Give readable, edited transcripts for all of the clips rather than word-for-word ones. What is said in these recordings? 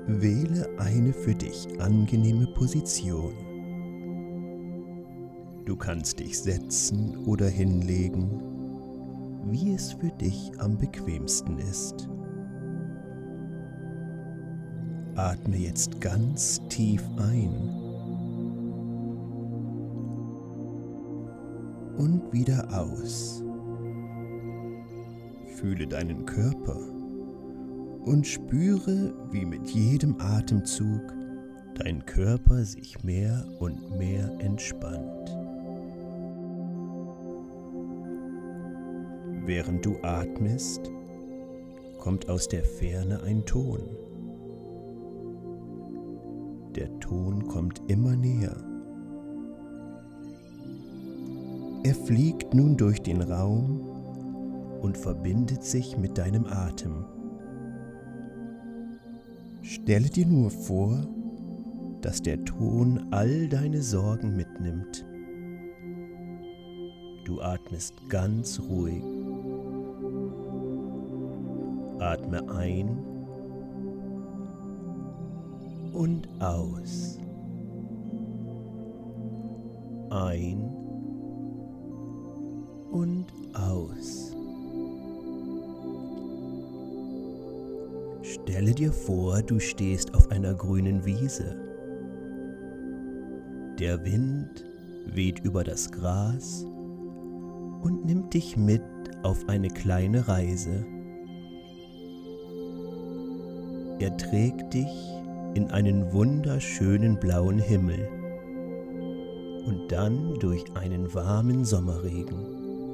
Wähle eine für dich angenehme Position. Du kannst dich setzen oder hinlegen, wie es für dich am bequemsten ist. Atme jetzt ganz tief ein und wieder aus. Fühle deinen Körper und spüre, wie mit jedem Atemzug dein Körper sich mehr und mehr entspannt. Während du atmest, kommt aus der Ferne ein Ton. Der Ton kommt immer näher. Er fliegt nun durch den Raum und verbindet sich mit deinem Atem. Stelle dir nur vor, dass der Ton all deine Sorgen mitnimmt. Du atmest ganz ruhig. Atme ein und aus. Ein und aus. Stelle dir vor, du stehst auf einer grünen Wiese. Der Wind weht über das Gras und nimmt dich mit auf eine kleine Reise. Er trägt dich in einen wunderschönen blauen Himmel und dann durch einen warmen Sommerregen.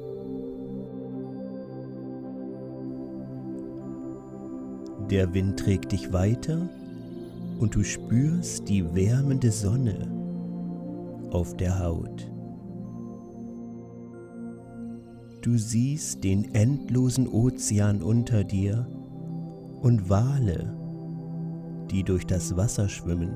Der Wind trägt dich weiter und du spürst die wärmende Sonne auf der Haut. Du siehst den endlosen Ozean unter dir und Wale, die durch das Wasser schwimmen.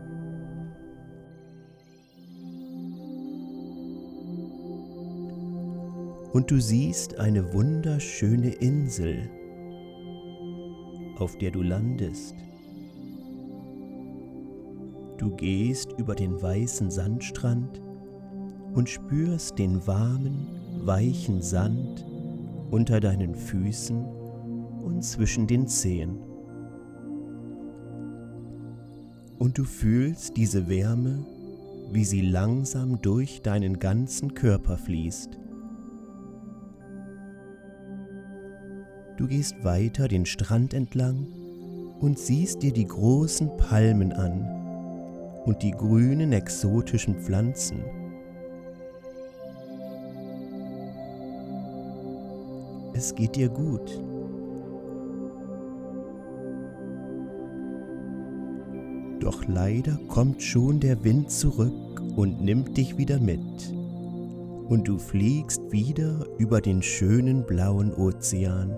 Und du siehst eine wunderschöne Insel, auf der du landest. Du gehst über den weißen Sandstrand und spürst den warmen, weichen Sand unter deinen Füßen und zwischen den Zehen. Und du fühlst diese Wärme, wie sie langsam durch deinen ganzen Körper fließt. Du gehst weiter den Strand entlang und siehst dir die großen Palmen an und die grünen exotischen Pflanzen. Es geht dir gut. Doch leider kommt schon der Wind zurück und nimmt dich wieder mit. Und du fliegst wieder über den schönen blauen Ozean.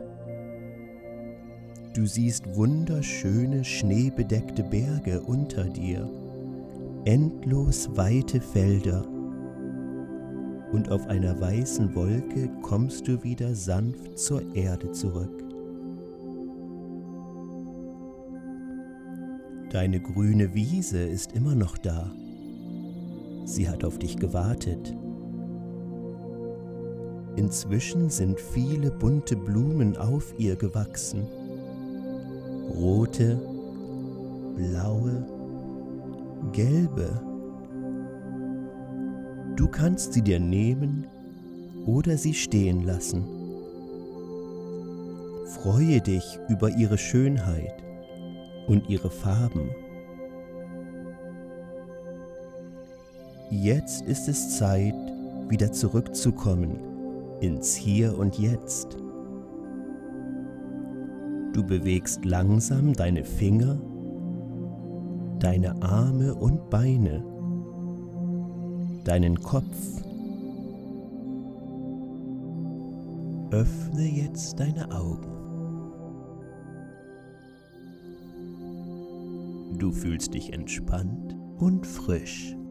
Du siehst wunderschöne, schneebedeckte Berge unter dir, endlos weite Felder. Und auf einer weißen Wolke kommst du wieder sanft zur Erde zurück. Deine grüne Wiese ist immer noch da. Sie hat auf dich gewartet. Inzwischen sind viele bunte Blumen auf ihr gewachsen. Rote, blaue, gelbe. Du kannst sie dir nehmen oder sie stehen lassen. Freue dich über ihre Schönheit und ihre Farben. Jetzt ist es Zeit, wieder zurückzukommen ins Hier und Jetzt. Du bewegst langsam deine Finger, deine Arme und Beine, deinen Kopf. Öffne jetzt deine Augen. Du fühlst dich entspannt und frisch.